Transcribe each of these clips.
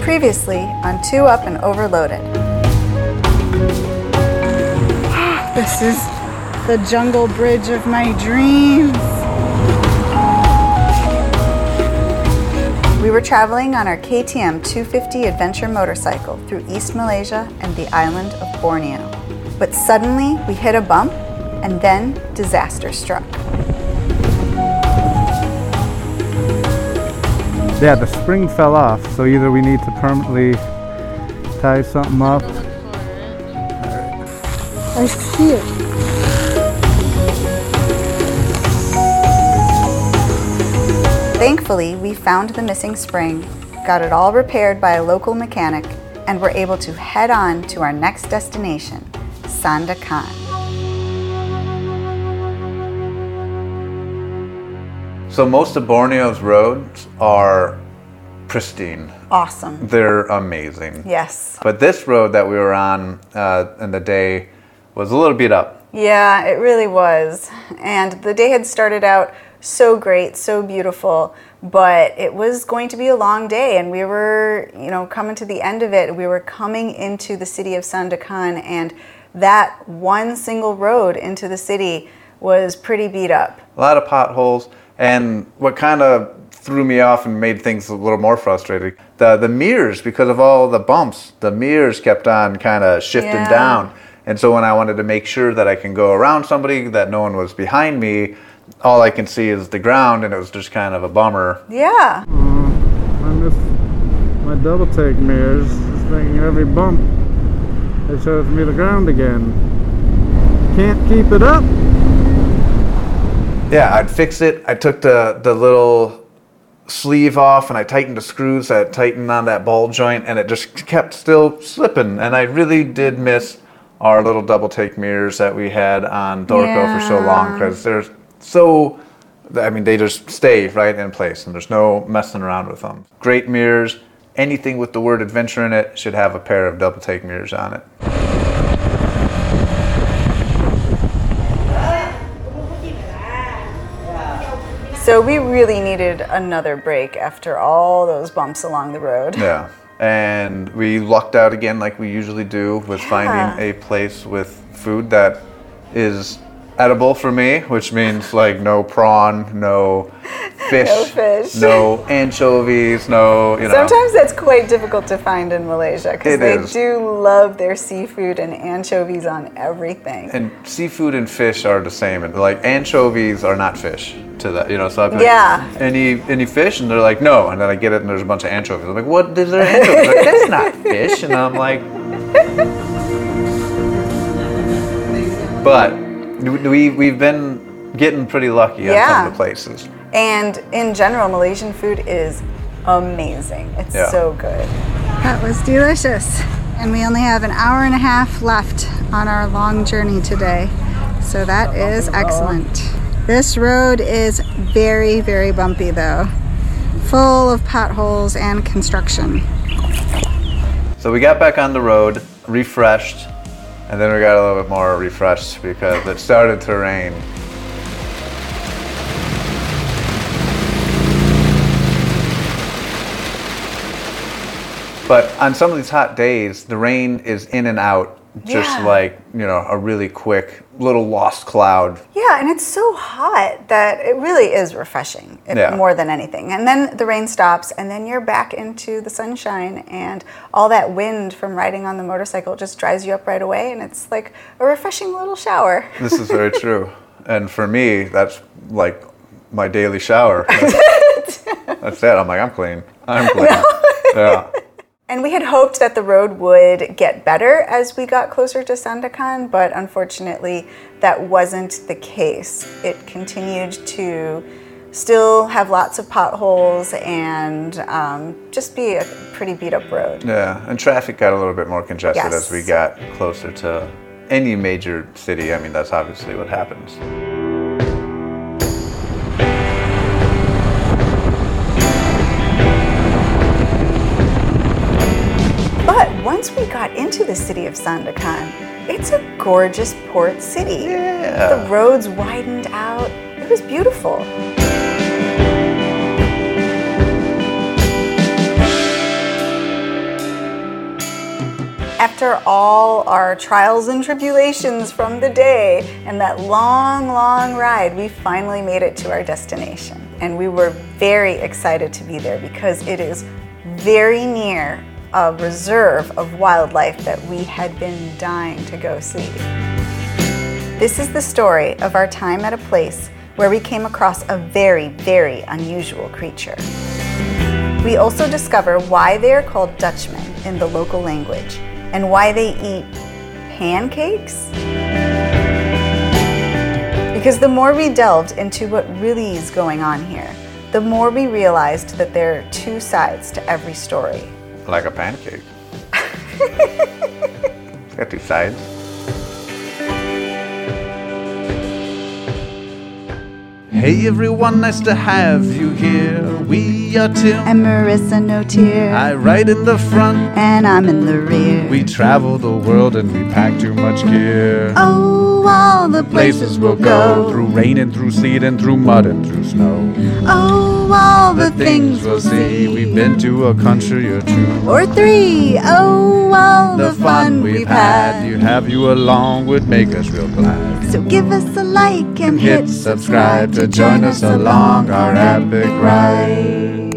Previously on Two Up and Overloaded. This is the jungle bridge of my dreams. We were traveling on our KTM 250 adventure motorcycle through East Malaysia and the island of Borneo. But suddenly we hit a bump and then disaster struck. Yeah, the spring fell off, so either we need to permanently tie something up. I see it. Thankfully, we found the missing spring, got it all repaired by a local mechanic, and were able to head on to our next destination, Sandakan. So most of Borneo's roads are pristine. Awesome. They're amazing. Yes. But this road that we were on in the day was a little beat up. Yeah, it really was. And the day had started out so great, so beautiful, but it was going to be a long day, and we were, coming to the end of it. We were coming into the city of Sandakan, and that one single road into the city was pretty beat up. A lot of potholes, and what kind of threw me off and made things a little more frustrating, the mirrors, because of all the bumps, the mirrors kept on kind of shifting down. And so when I wanted to make sure that I can go around somebody, that no one was behind me, all I can see is the ground, and it was just kind of a bummer. Yeah. I miss my double take mirrors. Just making every bump, it shows me the ground again. Can't keep it up. Yeah, I'd fix it. I took the little sleeve off and I tightened the screws that tightened on that ball joint, and it just kept still slipping. And I really did miss our little double take mirrors that we had on Dorco for so long, because they just stay right in place and there's no messing around with them. Great mirrors. Anything with the word adventure in it should have a pair of double take mirrors on it. So we really needed another break after all those bumps along the road. Yeah, and we lucked out again like we usually do with finding a place with food that is edible for me, which means like no prawn, no fish, no anchovies, no, Sometimes that's quite difficult to find in Malaysia, because they do love their seafood and anchovies on everything. And seafood and fish are the same. And like anchovies are not fish to that, so I'd be like, any fish? And they're like, no. And then I get it and there's a bunch of anchovies. I'm like, what is there anchovies? Like, that's not fish. And I'm like, but we've been getting pretty lucky at some of the places. And in general, Malaysian food is amazing. It's so good. That was delicious. And we only have an hour and a half left on our long journey today. So that is excellent. This road is very, very bumpy though. Full of potholes and construction. So we got back on the road, refreshed, and then we got a little bit more refreshed because it started to rain. But on some of these hot days, the rain is in and out, just like, a really quick little lost cloud. Yeah, and it's so hot that it really is refreshing, more than anything. And then the rain stops, and then you're back into the sunshine, and all that wind from riding on the motorcycle just dries you up right away, and it's like a refreshing little shower. This is very true. And for me, that's like my daily shower. That's it. I'm like, I'm clean. Yeah. And we had hoped that the road would get better as we got closer to Sandakan, but unfortunately that wasn't the case. It continued to still have lots of potholes and just be a pretty beat up road. Yeah, and traffic got a little bit more congested as we got closer to any major city. I mean, that's obviously what happens. Once we got into the city of Sandakan, it's a gorgeous port city. Yeah. The roads widened out. It was beautiful. After all our trials and tribulations from the day and that long, long ride, we finally made it to our destination. And we were very excited to be there because it is very near a reserve of wildlife that we had been dying to go see. This is the story of our time at a place where we came across a very, very unusual creature. We also discover why they are called Dutchmen in the local language and why they eat pancakes. Because the more we delved into what really is going on here, the more we realized that there are two sides to every story. Like a pancake. It's got two sides. Hey everyone, nice to have you here. We are Tim and Marissa Notier. I ride in the front and I'm in the rear. We travel the world and we pack too much gear. Oh, all the places we'll go. Through rain and through sleet and through mud and through snow. Oh, all the things we'll see. We've been to a country or two or three. Oh, all the fun we've had. You have you along would make us real glad. So give us a like and hit subscribe to join us along our epic ride.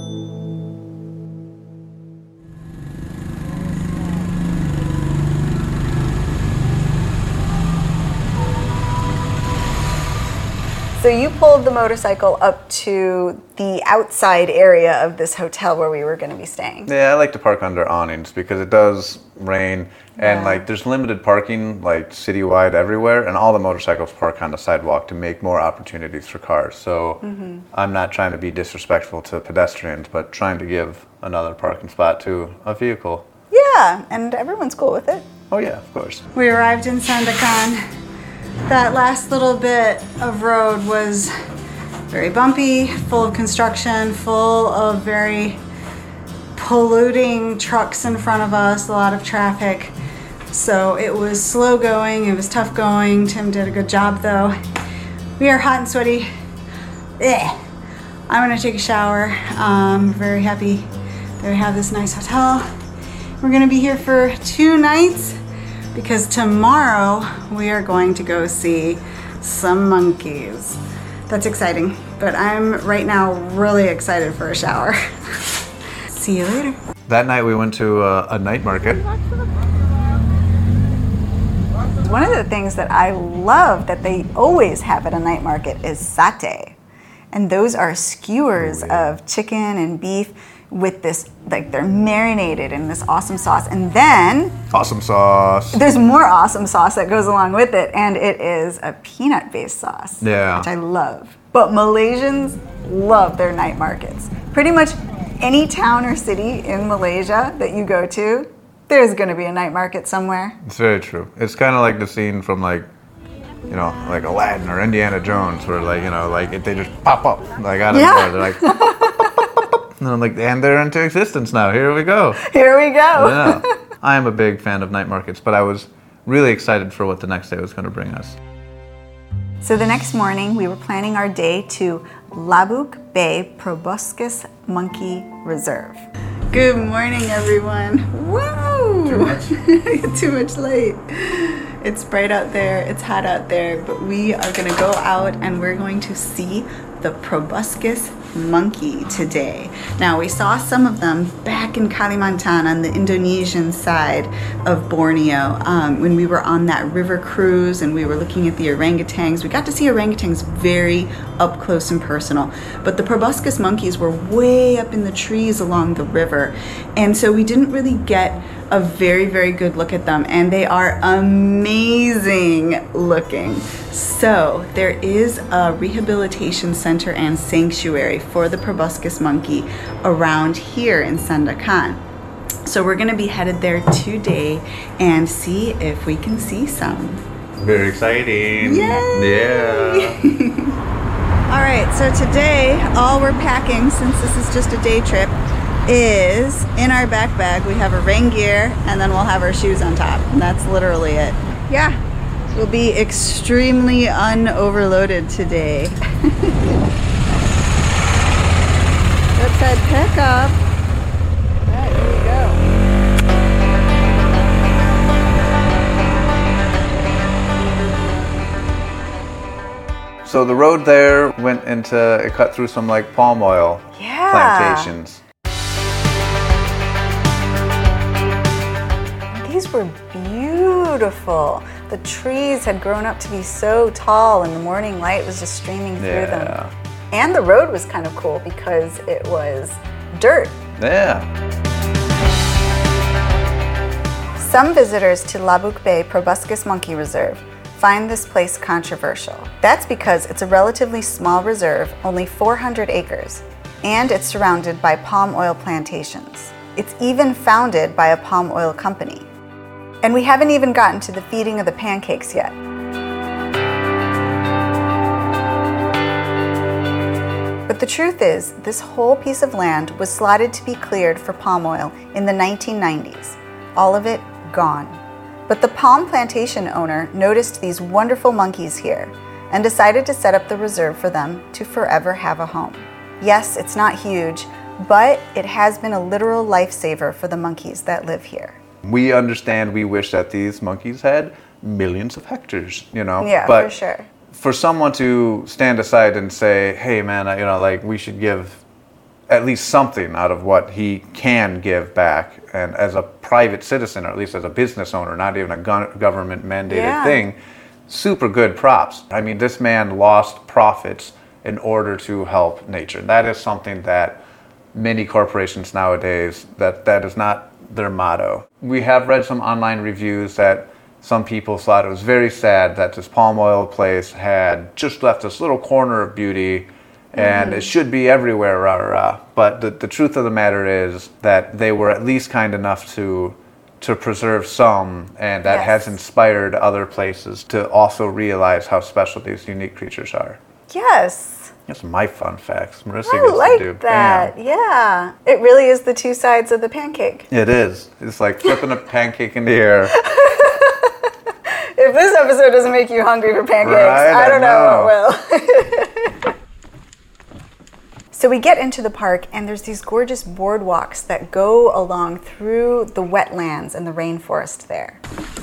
So you pulled the motorcycle up to the outside area of this hotel where we were going to be staying. Yeah, I like to park under awnings because it does rain and like there's limited parking like citywide everywhere, and all the motorcycles park on the sidewalk to make more opportunities for cars. So I'm not trying to be disrespectful to pedestrians, but trying to give another parking spot to a vehicle. Yeah, and everyone's cool with it. Oh yeah, of course. We arrived in Sandakan. That last little bit of road was very bumpy, full of construction, full of very polluting trucks in front of us, a lot of traffic. So it was slow going, it was tough going. Tim did a good job though. We are hot and sweaty. I'm gonna take a shower. Very happy that we have this nice hotel. We're gonna be here for 2 nights. Because tomorrow we are going to go see some monkeys. That's exciting, but I'm right now really excited for a shower. See you later. That night we went to a night market. One of the things that I love that they always have at a night market is satay. And those are skewers of chicken and beef with this, like they're marinated in this awesome sauce. And then awesome sauce. There's more awesome sauce that goes along with it, and it is a peanut-based sauce. Yeah. Which I love. But Malaysians love their night markets. Pretty much any town or city in Malaysia that you go to, there's gonna be a night market somewhere. It's very true. It's kind of like the scene from like, you know, like Aladdin or Indiana Jones, where like, you know, like they just pop up like out of nowhere. They're like and I'm like, and they're into existence now. Here we go. Here we go. Yeah. I am a big fan of night markets, but I was really excited for what the next day was going to bring us. So the next morning, we were planning our day to Labuk Bay Proboscis Monkey Reserve. Good morning, everyone. Woo! Too much? Too much light. It's bright out there, it's hot out there, but we are gonna go out and we're going to see the proboscis monkey today. Now, we saw some of them back in Kalimantan on the Indonesian side of Borneo when we were on that river cruise and we were looking at the orangutans. We got to see orangutans very up close and personal, but the proboscis monkeys were way up in the trees along the river, and so we didn't really get a very, very good look at them, and they are amazing looking. So there is a rehabilitation center and sanctuary for the proboscis monkey around here in Sandakan. So we're gonna be headed there today and see if we can see some. Very exciting. Yay! Yeah. All right, so today all we're packing, since this is just a day trip, is in our backpack we have a rain gear and then we'll have our shoes on top, and that's literally it. Yeah, we'll be extremely unoverloaded today. Let's head pick up. All right, here we go. So the road there it cut through some like palm oil plantations. These were beautiful. The trees had grown up to be so tall and the morning light was just streaming through them. And the road was kind of cool because it was dirt. Yeah. Some visitors to Labuk Bay Proboscis Monkey Reserve find this place controversial. That's because it's a relatively small reserve, only 400 acres, and it's surrounded by palm oil plantations. It's even founded by a palm oil company. And we haven't even gotten to the feeding of the pancakes yet. But the truth is, this whole piece of land was slotted to be cleared for palm oil in the 1990s. All of it gone. But the palm plantation owner noticed these wonderful monkeys here and decided to set up the reserve for them to forever have a home. Yes, it's not huge, but it has been a literal lifesaver for the monkeys that live here. We understand, we wish that these monkeys had millions of hectares, Yeah, but for sure. For someone to stand aside and say, hey man, like we should give at least something out of what he can give back, and as a private citizen, or at least as a business owner, not even a government mandated thing, super good props. I mean, this man lost profits in order to help nature. That is something that many corporations nowadays, that is not their motto. We have read some online reviews that some people thought it was very sad that this palm oil place had just left this little corner of beauty, and it should be everywhere, but the truth of the matter is that they were at least kind enough to preserve some, and that has inspired other places to also realize how special these unique creatures are. Yes. That's my fun facts. Marissa I gets like to do. that. Bam. Yeah. It really is the two sides of the pancake. It is. It's like flipping a pancake in the air. If this episode doesn't make you hungry for pancakes, Right, I don't know what will. So we get into the park, and there's these gorgeous boardwalks that go along through the wetlands and the rainforest there.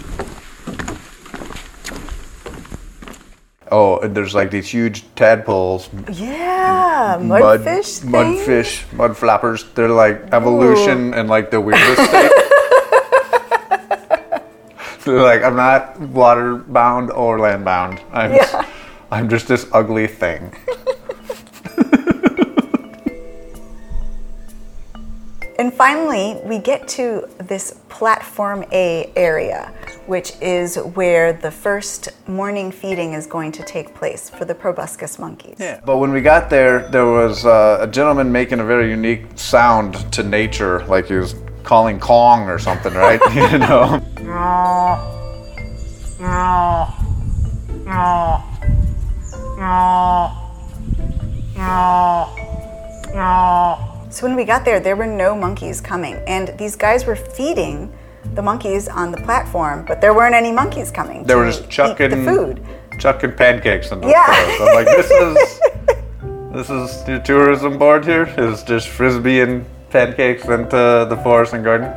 Oh, and there's like these huge tadpoles. Yeah, mudfish things? Mud flappers. They're like evolution and like the weirdest state. They're like, I'm not water bound or land bound. I'm just this ugly thing. And finally, we get to this Platform A area, which is where the first morning feeding is going to take place for the proboscis monkeys. Yeah. But when we got there, there was a gentleman making a very unique sound to nature, like he was calling Kong or something, right? So when we got there, there were no monkeys coming, and these guys were feeding the monkeys on the platform, but there weren't any monkeys coming. They were just chucking the food, chucking pancakes into the forest. I'm like, this is your tourism board here? Is just frisbee and pancakes into the forest and garden?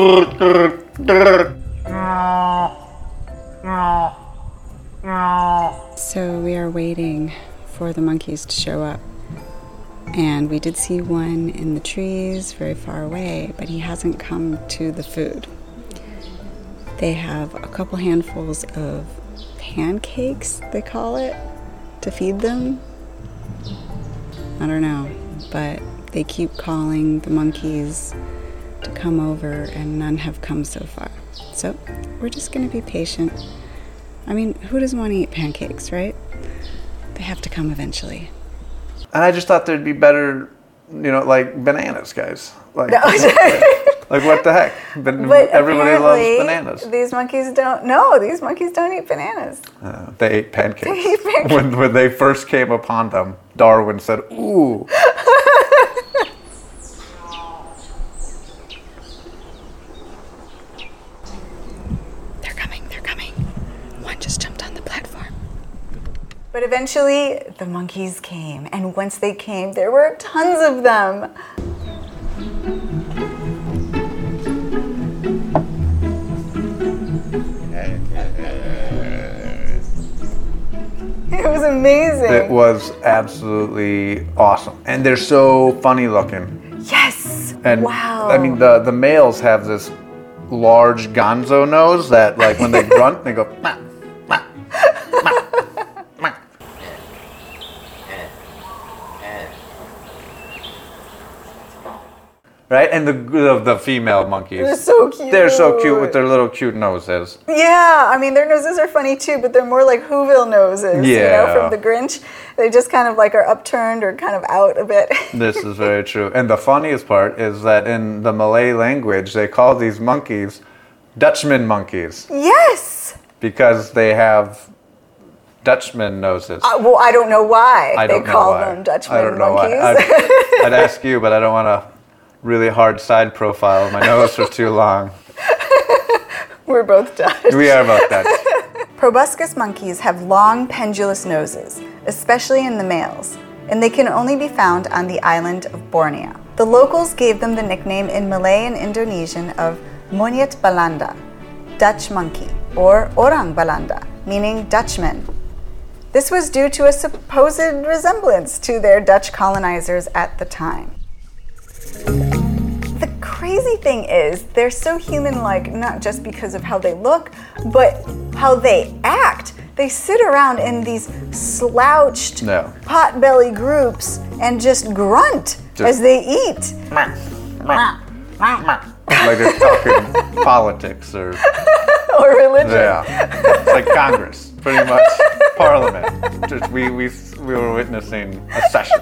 So we are waiting for the monkeys to show up. And we did see one in the trees very far away, but he hasn't come to the food. They have a couple handfuls of pancakes, they call it, to feed them. I don't know, but they keep calling the monkeys to come over, and none have come so far. So we're just going to be patient. I mean, who doesn't want to eat pancakes, right? They have to come eventually. And I just thought there'd be better, like bananas, guys. Like what the heck? But everybody loves bananas. These monkeys don't. No, these monkeys don't eat bananas. They ate pancakes. When they first came upon them, Darwin said, "Ooh." They're coming. One just jumped on the platform. But eventually, the monkeys came, and once they came, there were tons of them. It was amazing. It was absolutely awesome. And they're so funny looking. Yes. And wow. I mean, the males have this large gonzo nose that, like, when they grunt, they go, "Mah, mah, mah, mah." Right? And the female monkeys. They're so cute. They're so cute with their little cute noses. Yeah, I mean, their noses are funny too, but they're more like Whoville noses, you know, from the Grinch. They just kind of like are upturned or kind of out a bit. This is very true. And the funniest part is that in the Malay language, they call these monkeys Dutchman monkeys. Yes! Because they have Dutchman noses. Well, I don't know why they call them Dutchman I don't know monkeys. why. I'd ask you, but I don't want to really hard side profile. My nose was too long. We're both Dutch. We are both Dutch. Proboscis monkeys have long, pendulous noses, especially in the males, and they can only be found on the island of Borneo. The locals gave them the nickname in Malay and Indonesian of Monyet Belanda, Dutch monkey, or Orang Belanda, meaning Dutchman. This was due to a supposed resemblance to their Dutch colonizers at the time. The crazy thing is, they're so human-like, not just because of how they look, but how they act. They sit around in these slouched pot-belly groups and just grunt as they eat. Like they're talking politics or religion. Yeah, it's like Congress, pretty much. Parliament. Just we were witnessing a session.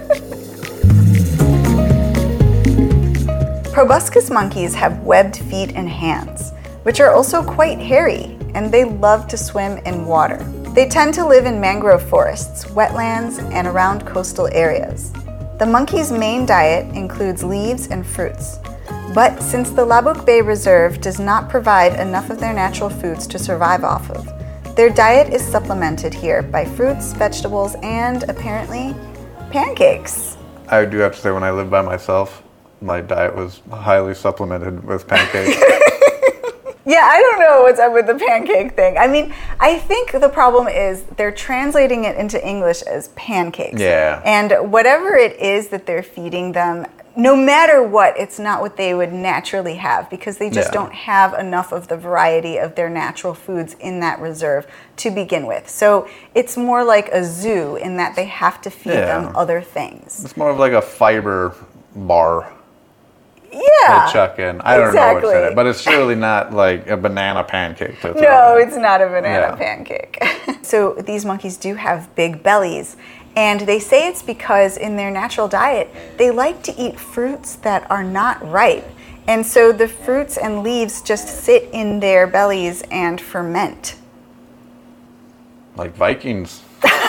Proboscis monkeys have webbed feet and hands, which are also quite hairy, and they love to swim in water. They tend to live in mangrove forests, wetlands, and around coastal areas. The monkey's main diet includes leaves and fruits, but since the Labuk Bay Reserve does not provide enough of their natural foods to survive off of, their diet is supplemented here by fruits, vegetables, and apparently pancakes. I do have to say, when I lived by myself, my diet was highly supplemented with pancakes. Yeah, I don't know what's up with the pancake thing. I mean, I think the problem is they're translating it into English as pancakes. Yeah. And whatever it is that they're feeding them, no matter what, it's not what they would naturally have, because they just don't have enough of the variety of their natural foods in that reserve to begin with. So it's more like a zoo in that they have to feed them other things. It's more of like a fiber bar. Yeah, they chuck in. I don't know what's in it, but it's surely not like a banana pancake. No, it's not a banana pancake. So these monkeys do have big bellies, and they say it's because in their natural diet, they like to eat fruits that are not ripe. And so the fruits and leaves just sit in their bellies and ferment. Like Vikings.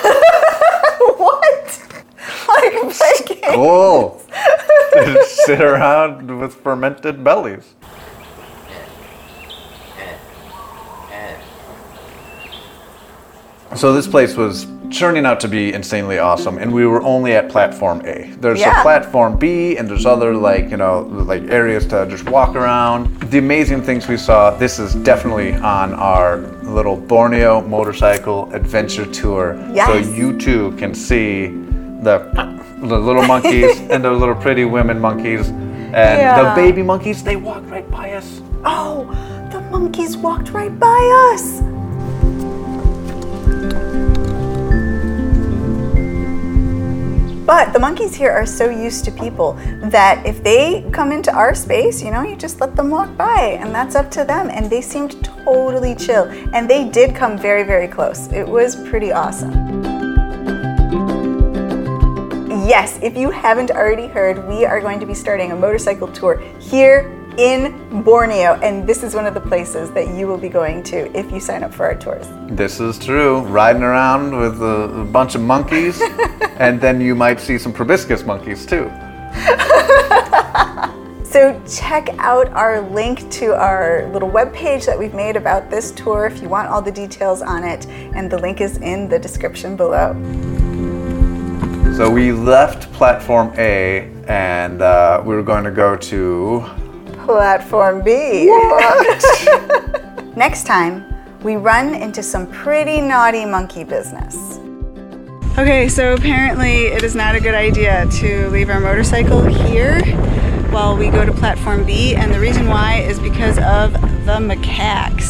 What? Like Vikings? Cool. They just sit around with fermented bellies. So this place was turning out to be insanely awesome, and we were only at platform A. There's a platform B, and there's other like areas to just walk around. The amazing things we saw. This is definitely on our little Borneo motorcycle adventure tour. Yes. So you too can see the little monkeys and the little pretty women monkeys and the baby monkeys. They walked right by us. Oh, the monkeys walked right by us. But the monkeys here are so used to people that if they come into our space, you just let them walk by, and that's up to them. And they seemed totally chill, and they did come very, very close. It was pretty awesome. Yes, if you haven't already heard, we are going to be starting a motorcycle tour here in Borneo, and this is one of the places that you will be going to if you sign up for our tours. This is true. Riding around with a bunch of monkeys, and then you might see some proboscis monkeys too. So check out our link to our little webpage that we've made about this tour if you want all the details on it, and the link is in the description below. So we left platform A, and we were going to go to platform B. Next time, we run into some pretty naughty monkey business. Okay, so apparently it is not a good idea to leave our motorcycle here while we go to platform B, and the reason why is because of the macaques.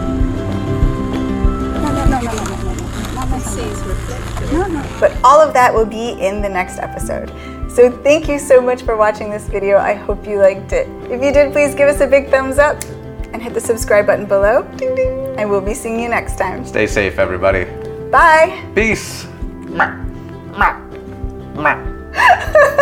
No. But all of that will be in the next episode. So thank you so much for watching this video. I hope you liked it. If you did, please give us a big thumbs up and hit the subscribe button below. Ding ding. And we'll be seeing you next time. Stay safe, everybody. Bye. Peace.